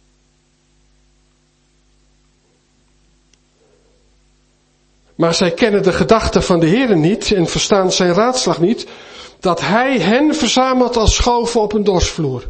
Maar zij kennen de gedachten van de Heere niet en verstaan zijn raadslag niet, dat hij hen verzamelt als schoven op een dorsvloer.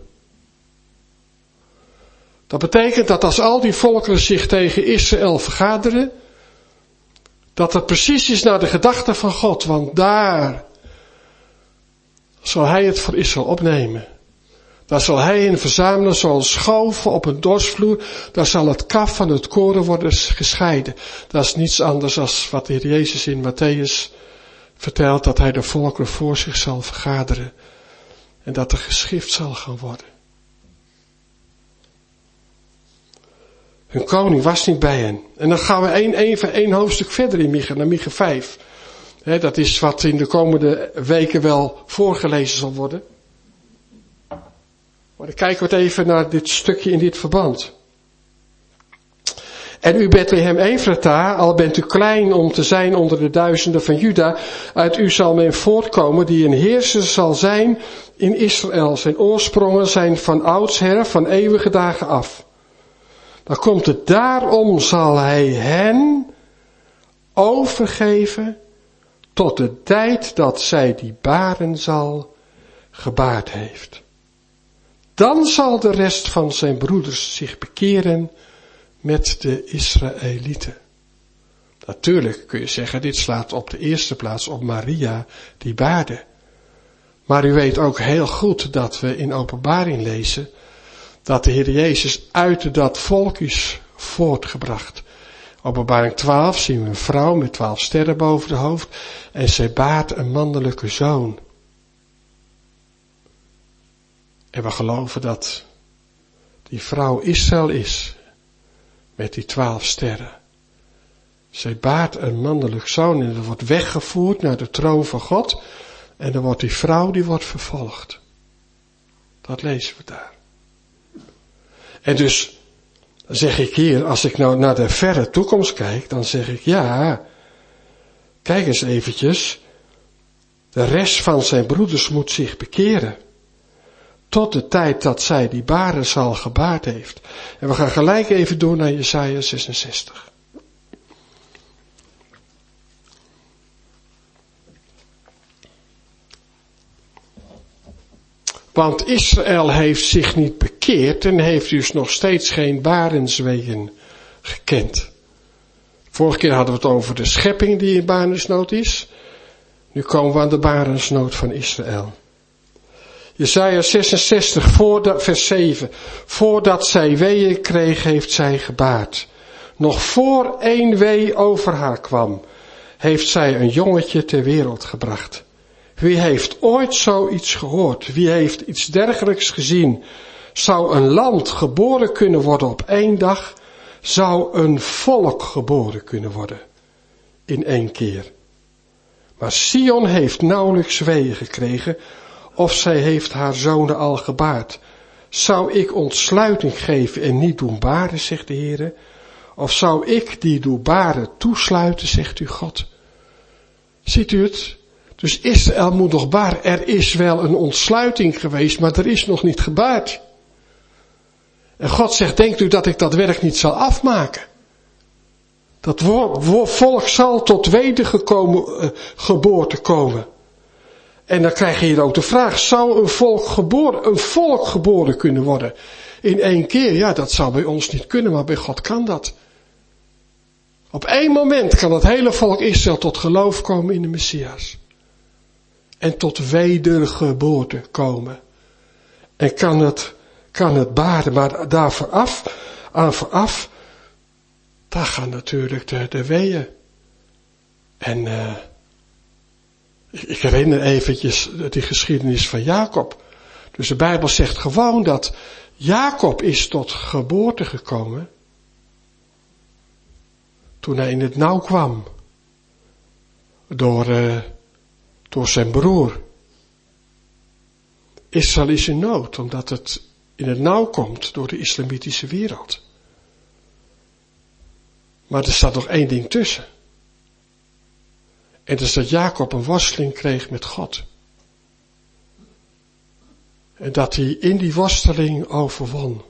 Dat betekent dat als al die volkeren zich tegen Israël vergaderen, dat het precies is naar de gedachten van God, want daar zal hij het voor Israël opnemen. Daar zal hij hen verzamelen zoals schoven op een dorsvloer. Daar zal het kaf van het koren worden gescheiden. Dat is niets anders dan wat de Heer Jezus in Matthäus vertelt, dat hij de volkeren voor zich zal vergaderen. En dat er geschift zal gaan worden. Hun koning was niet bij hen. En dan gaan we één, even één hoofdstuk verder in Micha, naar Micha vijf. He, dat is wat in de komende weken wel voorgelezen zal worden. Maar dan kijken we even naar dit stukje in dit verband. En u Bethlehem Efrata, al bent u klein om te zijn onder de duizenden van Juda, uit u zal men voortkomen die een heerser zal zijn in Israël. Zijn oorsprongen zijn van oudsher, van eeuwige dagen af. Dan komt het, daarom zal hij hen overgeven tot de tijd dat zij die baren zal gebaard heeft. Dan zal de rest van zijn broeders zich bekeren met de Israëlieten. Natuurlijk kun je zeggen, dit slaat op de eerste plaats op Maria die baarde. Maar u weet ook heel goed dat we in Openbaring lezen dat de Heer Jezus uit dat volk is voortgebracht. Openbaring twaalf zien we een vrouw met twaalf sterren boven de hoofd en zij baart een mannelijke zoon. En we geloven dat die vrouw Israël is, met die twaalf sterren. Zij baart een mannelijk zoon en er wordt weggevoerd naar de troon van God. En dan wordt die vrouw, die wordt vervolgd. Dat lezen we daar. En dus, dan zeg ik hier, als ik nou naar de verre toekomst kijk, dan zeg ik, ja, kijk eens eventjes, de rest van zijn broeders moet zich bekeren. Tot de tijd dat zij die baren zal gebaard heeft. En we gaan gelijk even door naar Jesaja zesenzestig. Want Israël heeft zich niet bekeerd en heeft dus nog steeds geen barenswegen gekend. Vorige keer hadden we het over de schepping die in barensnood is. Nu komen we aan de barensnood van Israël. Jesaja zesenzestig, voordat, vers zeven. Voordat zij weeën kreeg, heeft zij gebaard. Nog voor één wee over haar kwam, heeft zij een jongetje ter wereld gebracht. Wie heeft ooit zoiets gehoord? Wie heeft iets dergelijks gezien? Zou een land geboren kunnen worden op één dag? Zou een volk geboren kunnen worden in één keer? Maar Sion heeft nauwelijks weeën gekregen, of zij heeft haar zonen al gebaard. Zou ik ontsluiting geven en niet doen baren, zegt de Heere? Of zou ik die doe baren toesluiten, zegt u God? Ziet u het? Dus Israël moet nog baaren. Er is wel een ontsluiting geweest, maar er is nog niet gebaard. En God zegt, denkt u dat ik dat werk niet zal afmaken? Dat volk zal tot wedergeboorte komen. En dan krijg je hier ook de vraag, zou een volk geboren, een volk geboren kunnen worden? In één keer, ja, dat zou bij ons niet kunnen, maar bij God kan dat. Op één moment kan het hele volk Israël tot geloof komen in de Messias. En tot wedergeboorte komen. En kan het, kan het baren, maar daar vooraf, aan vooraf, daar gaan natuurlijk de, de weeën. En uh, ik, ik herinner eventjes die geschiedenis van Jacob. Dus de Bijbel zegt gewoon dat Jacob is tot geboorte gekomen toen hij in het nauw kwam door, uh, door zijn broer. Israël is in nood omdat het in het nauw komt door de islamitische wereld. Maar er staat nog één ding tussen. En dat is dat Jacob een worsteling kreeg met God. En dat hij in die worsteling overwon.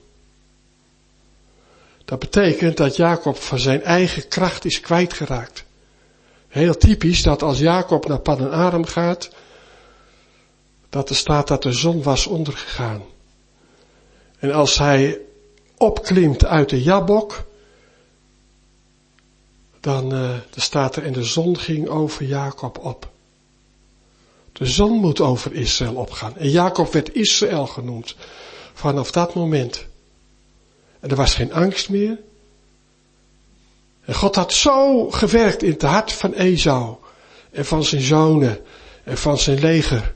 Dat betekent dat Jacob van zijn eigen kracht is kwijtgeraakt. Heel typisch dat als Jacob naar Paddan-Aram gaat, dat er staat dat de zon was ondergegaan. En als hij opklimt uit de Jabbok, dan, uh, dan staat er en de zon ging over Jacob op. De zon moet over Israël opgaan. En Jacob werd Israël genoemd vanaf dat moment. En er was geen angst meer. En God had zo gewerkt in het hart van Esau en van zijn zonen en van zijn leger,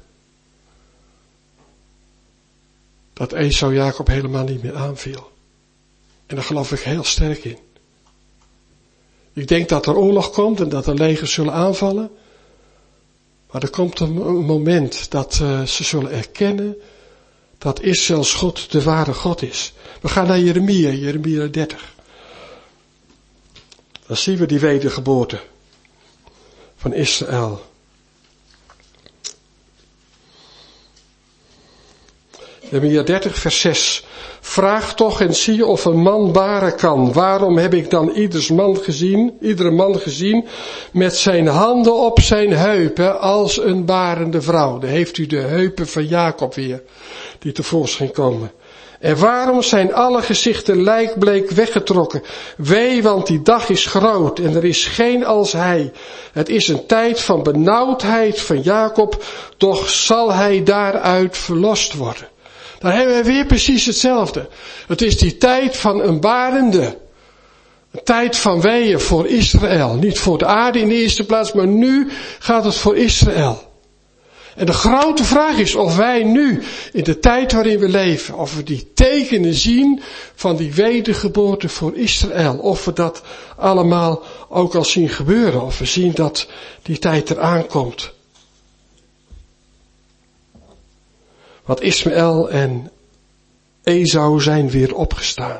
dat Esau Jacob helemaal niet meer aanviel. En daar geloof ik heel sterk in. Ik denk dat er oorlog komt en dat er legers zullen aanvallen. Maar er komt een moment dat uh, ze zullen erkennen dat Israëls God de ware God is. We gaan naar Jeremia, Jeremia dertig. Dan zien we die wedergeboorte van Israël. Jeremia dertig vers zes. Vraag toch en zie of een man baren kan. Waarom heb ik dan ieders man gezien, iedere man gezien met zijn handen op zijn heupen als een barende vrouw. Dan heeft u de heupen van Jacob weer, die tevoorschijn komen. En waarom zijn alle gezichten lijkbleek weggetrokken? Wee, want die dag is groot en er is geen als hij. Het is een tijd van benauwdheid van Jacob, doch zal hij daaruit verlost worden. Dan hebben we weer precies hetzelfde. Het is die tijd van een barende. Een tijd van weeën voor Israël. Niet voor de aarde in de eerste plaats, maar nu gaat het voor Israël. En de grote vraag is of wij nu, in de tijd waarin we leven, of we die tekenen zien van die wedergeboorte voor Israël. Of we dat allemaal ook al zien gebeuren. Of we zien dat die tijd eraan komt. Want Ismaël en Esau zijn weer opgestaan.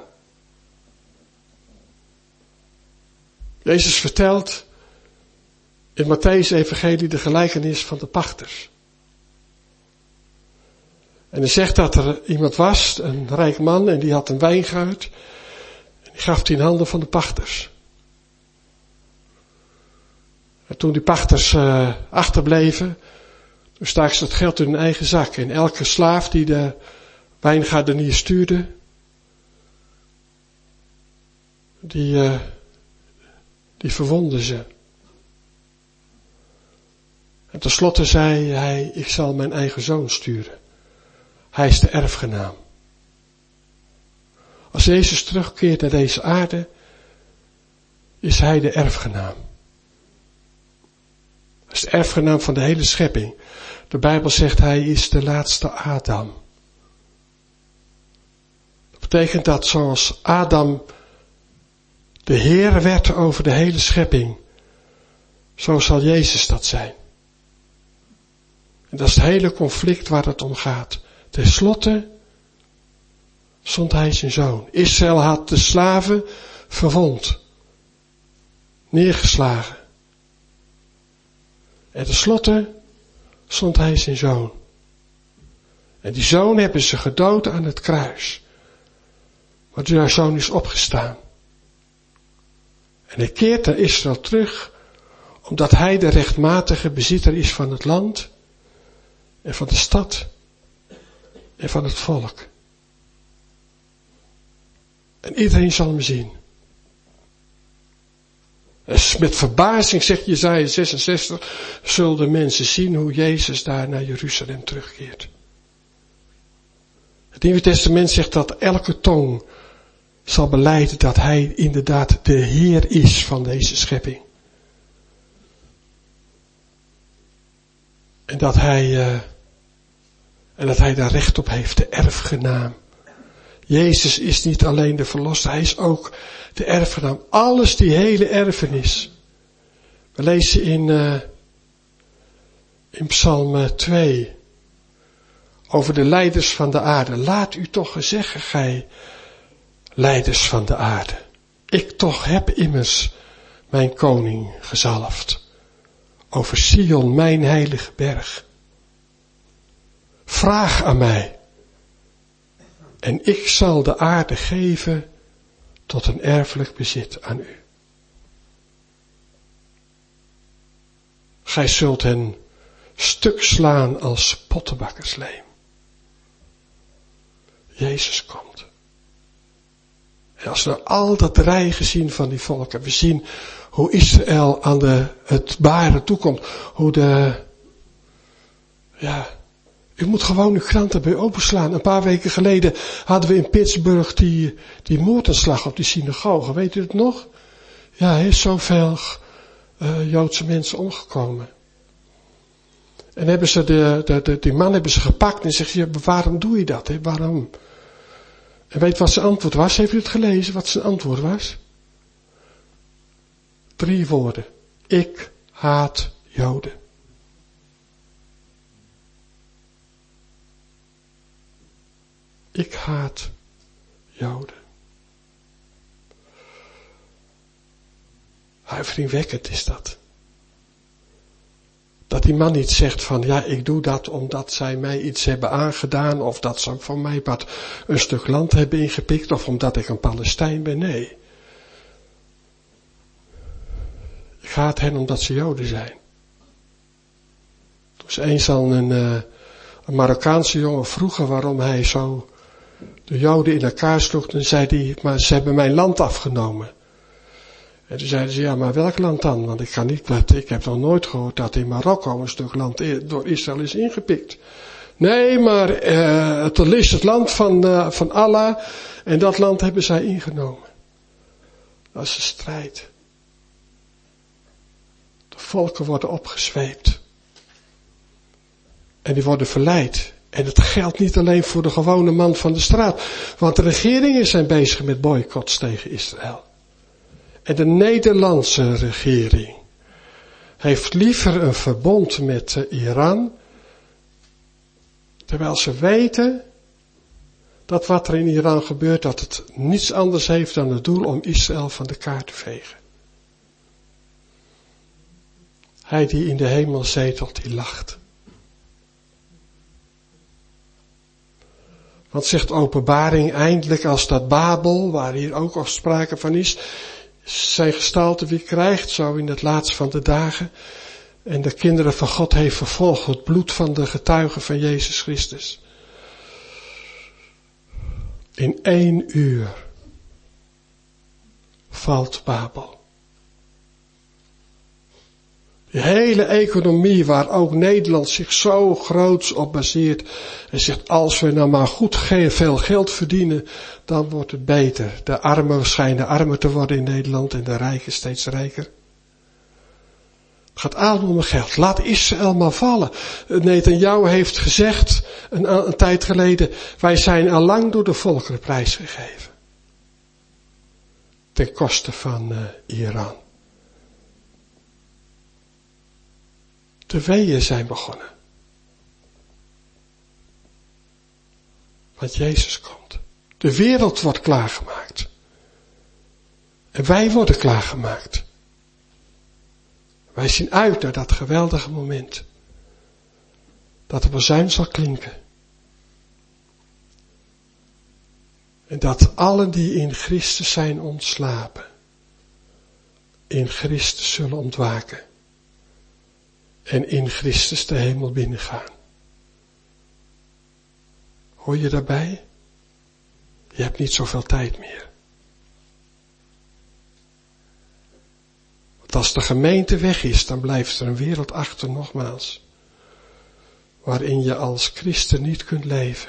Jezus vertelt in Mattheüs evangelie de gelijkenis van de pachters. En hij zegt dat er iemand was, een rijk man, en die had een wijngaard. En die gaf die in handen van de pachters. En toen die pachters uh, achterbleven, toen staken ze het geld in hun eigen zak. En elke slaaf die de wijngaardenier stuurde, die, uh, die verwondde ze. En tenslotte zei hij, ik zal mijn eigen zoon sturen. Hij is de erfgenaam. Als Jezus terugkeert naar deze aarde, is hij de erfgenaam. Hij is de erfgenaam van de hele schepping. De Bijbel zegt hij is de laatste Adam. Dat betekent dat zoals Adam de Heer werd over de hele schepping, zo zal Jezus dat zijn. En dat is het hele conflict waar het om gaat. Ten slotte zond hij zijn zoon. Israël had de slaven verwond, neergeslagen. En ten slotte zond hij zijn zoon. En die zoon hebben ze gedood aan het kruis. Maar die zoon is opgestaan. En hij keert naar Israël terug, omdat hij de rechtmatige bezitter is van het land, en van de stad, en van het volk. En iedereen zal hem zien. En met verbazing, zegt Jesaja zesenzestig, zullen de mensen zien hoe Jezus daar naar Jeruzalem terugkeert. Het Nieuwe Testament zegt dat elke tong zal belijden dat hij inderdaad de Heer is van deze schepping. En dat hij, uh, en dat hij daar recht op heeft, de erfgenaam. Jezus is niet alleen de verlosser, hij is ook de erfgenaam. Alles, die hele erfenis. We lezen in, uh, in Psalm twee over de leiders van de aarde. Laat u toch gezeggen, gij leiders van de aarde. Ik toch heb immers mijn koning gezalfd. Over Sion, mijn heilige berg. Vraag aan mij. En ik zal de aarde geven tot een erfelijk bezit aan u. Gij zult hen stuk slaan als pottenbakkersleem. Jezus komt. En als we nou al dat dreigen zien van die volken, we zien hoe Israël aan de, het baren toekomt, hoe de, ja, u moet gewoon uw kranten bij openslaan. Een paar weken geleden hadden we in Pittsburgh die, die moordaanslag op die synagoge, weet u het nog? Ja, er is zoveel uh, Joodse mensen omgekomen. En hebben ze de, de, de, die man hebben ze gepakt en zegt, ja, waarom doe je dat? Hè? Waarom? En weet wat zijn antwoord was? Heeft u het gelezen wat zijn antwoord was? Drie woorden. Ik haat Joden. Ik haat Joden. Huiveringwekkend is dat. Dat die man niet zegt van, ja, ik doe dat omdat zij mij iets hebben aangedaan, of dat ze van mij wat een stuk land hebben ingepikt, of omdat ik een Palestijn ben. Nee. Ik haat hen omdat ze Joden zijn. Toen ze eens al een, uh, een Marokkaanse jongen vroegen waarom hij zo de Joden in elkaar sloeg, dan zei hij, maar ze hebben mijn land afgenomen. En toen zeiden ze, ja, maar welk land dan? Want ik kan niet, ik heb nog nooit gehoord dat in Marokko een stuk land door Israël is ingepikt. Nee, maar uh, het is het land van, uh, van Allah en dat land hebben zij ingenomen. Dat is een strijd. De volken worden opgezweept. En die worden verleid. En het geldt niet alleen voor de gewone man van de straat. Want de regeringen zijn bezig met boycotts tegen Israël. En de Nederlandse regering heeft liever een verbond met uh, Iran. Terwijl ze weten dat wat er in Iran gebeurt, dat het niets anders heeft dan het doel om Israël van de kaart te vegen. Hij die in de hemel zetelt, die lacht. Want zegt Openbaring, eindelijk als dat Babel, waar hier ook al sprake van is, zijn gestalte weer krijgt, zo in het laatst van de dagen, en de kinderen van God heeft vervolgd het bloed van de getuigen van Jezus Christus. In één uur valt Babel. Die hele economie waar ook Nederland zich zo groots op baseert. En zegt, als we nou maar goed veel geld verdienen, dan wordt het beter. De armen schijnen armer te worden in Nederland en de rijken steeds rijker. Het gaat allemaal om geld. Laat Israël maar vallen. Netanyahu heeft gezegd, een, een tijd geleden, wij zijn al lang door de volkeren prijsgegeven. Ten koste van uh, Iran. De weeën zijn begonnen. Want Jezus komt. De wereld wordt klaargemaakt. En wij worden klaargemaakt. Wij zien uit naar dat geweldige moment. dat de bazuin zal klinken. En dat allen die in Christus zijn ontslapen, in Christus zullen ontwaken. En in Christus de hemel binnengaan. Hoor je daarbij? Je hebt niet zoveel tijd meer. Want als de gemeente weg is, dan blijft er een wereld achter nogmaals. Waarin je als christen niet kunt leven.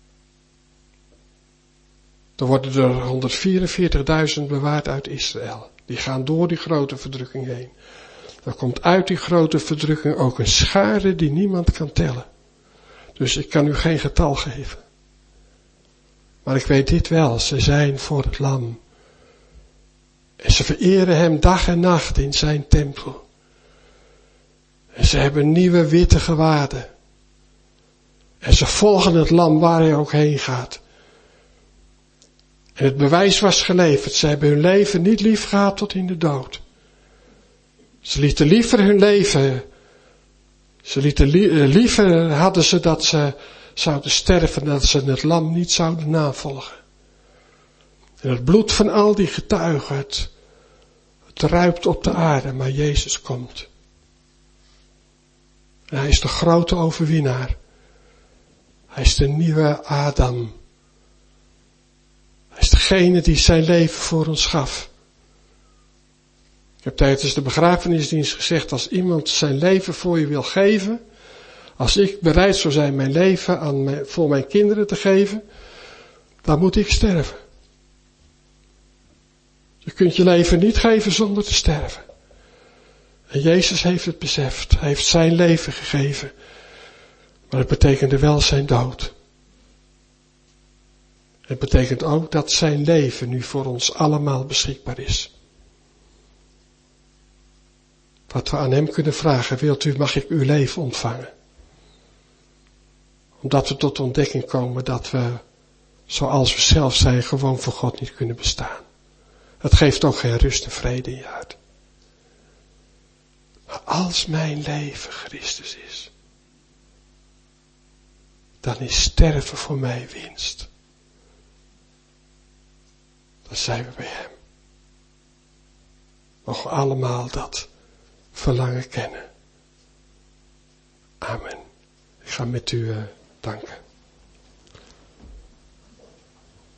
Er worden er honderdvierenveertigduizend bewaard uit Israël. Die gaan door die grote verdrukking heen. Er komt uit die grote verdrukking ook een schare die niemand kan tellen. Dus ik kan u geen getal geven. Maar ik weet dit wel, ze zijn voor het lam. En ze vereren hem dag en nacht in zijn tempel. En ze hebben nieuwe witte gewaden. En ze volgen het lam waar hij ook heen gaat. En het bewijs was geleverd. Ze hebben hun leven niet lief gehad tot in de dood. Ze lieten liever hun leven. Ze lieten li- liever hadden ze dat ze zouden sterven, dat ze het lam niet zouden navolgen. En het bloed van al die getuigen, het, het druipt op de aarde, maar Jezus komt. En hij is de grote overwinnaar. Hij is de nieuwe Adam. Hij is degene die zijn leven voor ons gaf. Ik heb tijdens de begrafenisdienst gezegd, als iemand zijn leven voor je wil geven, als ik bereid zou zijn mijn leven aan mijn, voor mijn kinderen te geven, dan moet ik sterven. Je kunt je leven niet geven zonder te sterven. En Jezus heeft het beseft. Hij heeft zijn leven gegeven. Maar het betekende wel zijn dood. Het betekent ook dat zijn leven nu voor ons allemaal beschikbaar is. Wat we aan hem kunnen vragen, wilt u, mag ik uw leven ontvangen? Omdat we tot de ontdekking komen dat we, zoals we zelf zijn, gewoon voor God niet kunnen bestaan. Het geeft ook geen rust en vrede in je hart. Maar als mijn leven Christus is, dan is sterven voor mij winst. Dan zijn we bij hem. Mogen we allemaal dat verlangen kennen. Amen. Ik ga met u uh, danken.